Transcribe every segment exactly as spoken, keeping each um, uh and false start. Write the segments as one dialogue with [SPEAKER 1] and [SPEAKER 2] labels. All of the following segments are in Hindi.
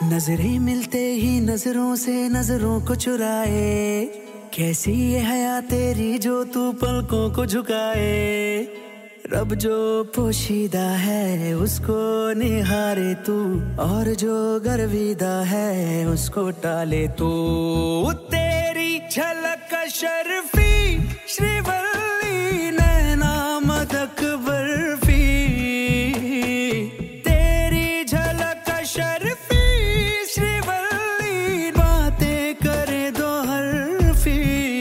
[SPEAKER 1] नजरें मिलते ही नजरों से नजरों को चुराए, कैसी ये हया तेरी जो तू पलकों को झुकाए। रब जो पोशीदा है उसको निहारे तू, और जो गर्विदा है उसको टाले तू। तेरी झलक शर्फी श्रीवल्ली नैना मदक बर्फी, तेरी झलक शर्फी श्रीवल्ली बातें करे दो हरफी।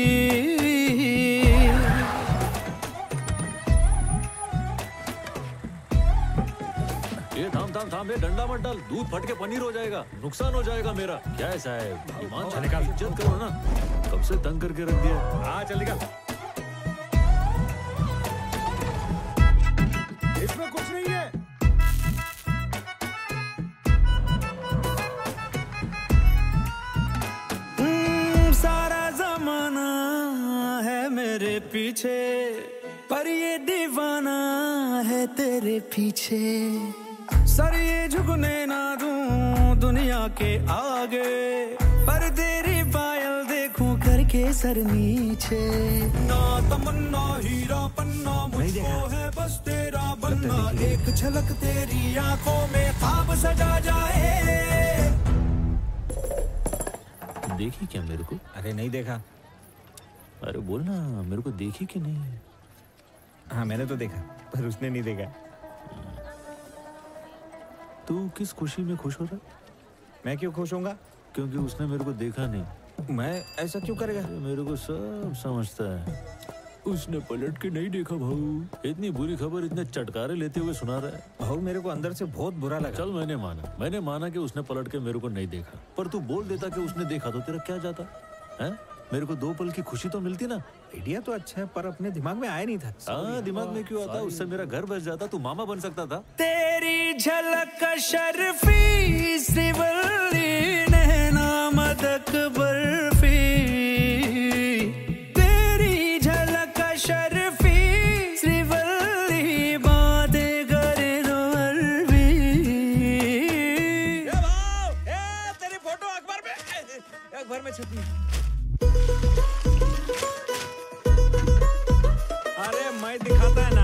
[SPEAKER 2] ये थाम थाम थाम ये डंडा मत डाल, दूध फट के पनीर हो जाएगा, नुकसान हो जाएगा मेरा। क्या है साहब, ईमान से निकाल, इज्जत करो ना, कब से तंग करके रख दिया।
[SPEAKER 3] हाँ चल निकाल, इसमें कुछ नहीं है।
[SPEAKER 1] हम्म, सारा जमाना है मेरे पीछे, पर ये दीवाना है तेरे पीछे। सर ये झुकने ना दूं दुनिया के आगे, पर तेरी पायल देखूं करके सर नीचे। ना तमन्ना हीरा पन्ना मुझको है बस तेरा बनना, एक झलक तेरी आंखों में ख्वाब सजा जाए।
[SPEAKER 2] देखी क्या मेरे को?
[SPEAKER 3] अरे नहीं देखा।
[SPEAKER 2] अरे बोल ना, मेरे को देखी कि नहीं?
[SPEAKER 3] हाँ मैंने तो देखा, पर उसने नहीं देखा।
[SPEAKER 2] तू किस खुशी में खुश हो रहा?
[SPEAKER 3] मैं क्यों खुश होऊंगा?
[SPEAKER 2] क्योंकि उसने मेरे को देखा नहीं।
[SPEAKER 3] मैं ऐसा क्यों करेगा?
[SPEAKER 2] मेरे को सब समझता है। उसने पलट के नहीं देखा भाऊ, इतनी बुरी खबर इतने चटकारे लेते हुए सुना रहा है।
[SPEAKER 3] भाऊ मेरे को अंदर से बहुत बुरा लगा।
[SPEAKER 2] चल मैंने माना, मैंने माना कि उसने पलट के मेरे को नहीं देखा, पर तू बोल देता कि उसने देखा तो तेरा क्या जाता है? मेरे को दो पल की खुशी तो मिलती ना।
[SPEAKER 3] आइडिया तो अच्छा है, पर अपने दिमाग में आया नहीं था।
[SPEAKER 2] हाँ दिमाग में क्यों आता? उससे मेरा घर बस जाता, तू मामा बन सकता था।
[SPEAKER 1] तेरी झलक शर्फी श्रीवल्ली नैना मदक बर्फी, तेरी झलक शर्फी श्रीवल्ली बातें करे दो हरफी।
[SPEAKER 3] तेरी फोटो अखबार में अखबार में छपी। अरे मैं दिखाता है ना।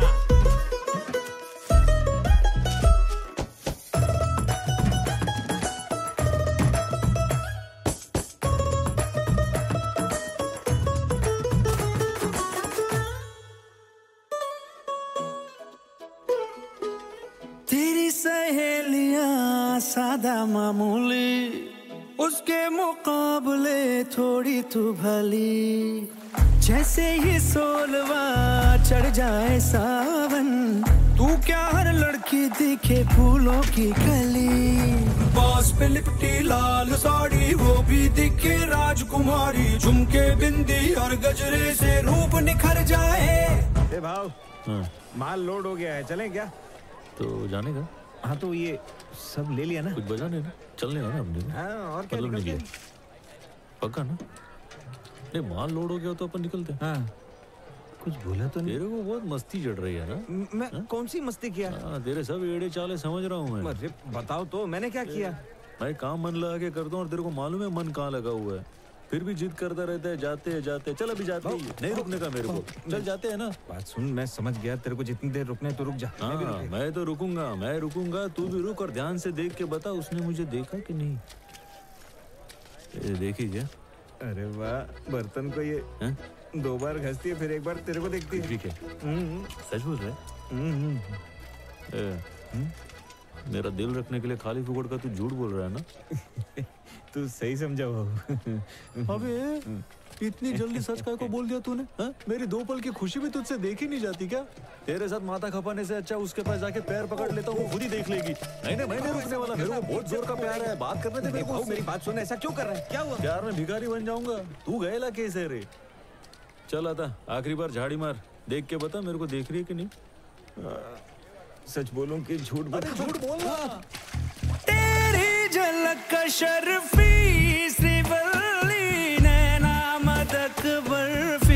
[SPEAKER 1] तेरी सहेलियां सादा मामूली, उसके मुकाबले थोड़ी तू भली। जैसे ही सोलवा चढ़ जाए सावन, तू क्या हर लड़की दिखे फूलों की कली। बास पे लिपटी लाल साड़ी वो भी दिखे राजकुमारी, झुमके बिंदी और गजरे से रूप निखर जाए।
[SPEAKER 3] ए भाव,
[SPEAKER 2] हाँ।
[SPEAKER 3] माल लोड हो गया है, चलें क्या?
[SPEAKER 2] तो जाने का?
[SPEAKER 3] हाँ तो ये सब ले लिया ना?
[SPEAKER 2] कुछ बजा नहीं ना, चलने का ना हमने।
[SPEAKER 3] हाँ और क्या
[SPEAKER 2] मतलब
[SPEAKER 3] निकलते
[SPEAKER 2] नहीं पक्का ना? नहीं माल लोड हो गया तो अपन निकलते हैं।
[SPEAKER 3] हाँ कुछ बोला तो नहीं?
[SPEAKER 2] तेरे को बहुत मस्ती चढ़ रही है ना?
[SPEAKER 3] म- मैं
[SPEAKER 2] हाँ?
[SPEAKER 3] कौन सी मस्ती किया?
[SPEAKER 2] हाँ तेरे सब एड़े चाले समझ रहा हूँ मैं।
[SPEAKER 3] अरे बताओ तो, मैंने क्या किया?
[SPEAKER 2] मैं काम मन लगा के करता हूँ और तेरे को मालूम है मन कहाँ लगा हुआ है, फिर भी जिद करता रहता है। जाते हैं जाते हैं, चल अभी जाते हैं, नहीं रुकने का मेरे को। चल जाते हैं ना।
[SPEAKER 3] बात सुन, मैं समझ गया, तेरे को जितनी देर रुकने तो रुक जा। मैं भी
[SPEAKER 2] हाँ
[SPEAKER 3] रुकेगा।
[SPEAKER 2] मैं तो रुकूंगा, मैं रुकूंगा, तू भी रुक और ध्यान से देख के बता उसने मुझे देखा कि नहीं। ये देखी क्या?
[SPEAKER 3] अरे वाह, बर्तन को ये
[SPEAKER 2] हैं?
[SPEAKER 3] दो बार घसती है फिर एक बार तेरे को देखती है।
[SPEAKER 2] ठीक है,
[SPEAKER 3] हम्म,
[SPEAKER 2] सच बोल रहा है?
[SPEAKER 3] हम्म,
[SPEAKER 2] ए, हम्म? मेरा दिल रखने के लिए खाली फुकड़ का तू झूठ बोल रहा है ना?
[SPEAKER 3] तू सही समझा बाबू।
[SPEAKER 2] अबे इतनी जल्दी सच काय को बोल दिया तूने? हाँ? मेरी दो पल की खुशी भी तुझसे देखी नहीं जाती क्या? तेरे साथ माथा खपाने से अच्छा उसके पास जाके पैर पकड़ लेता हूँ, वो खुद ही देख लेगी। नहीं नहीं मैं नहीं रुकने वाला, मेरे को बहुत जोर का प्यार है, बात करने दे मेरे को।
[SPEAKER 3] मेरी बात सुन, ऐसा क्यों कर रहा है? क्या हुआ?
[SPEAKER 2] प्यार में भिखारी बन जाऊंगा? तू गएला कैसे रे? चल आता आखिरी बार झाड़ी मार, देख के बता मेरे को देख रही है कि नहीं।
[SPEAKER 3] सच बोलूं कि झूठ बोलूं?
[SPEAKER 2] झूठ बोलना।
[SPEAKER 1] तेरी झलक शर्फी श्रीवल्ली नैना मदक बर्फी।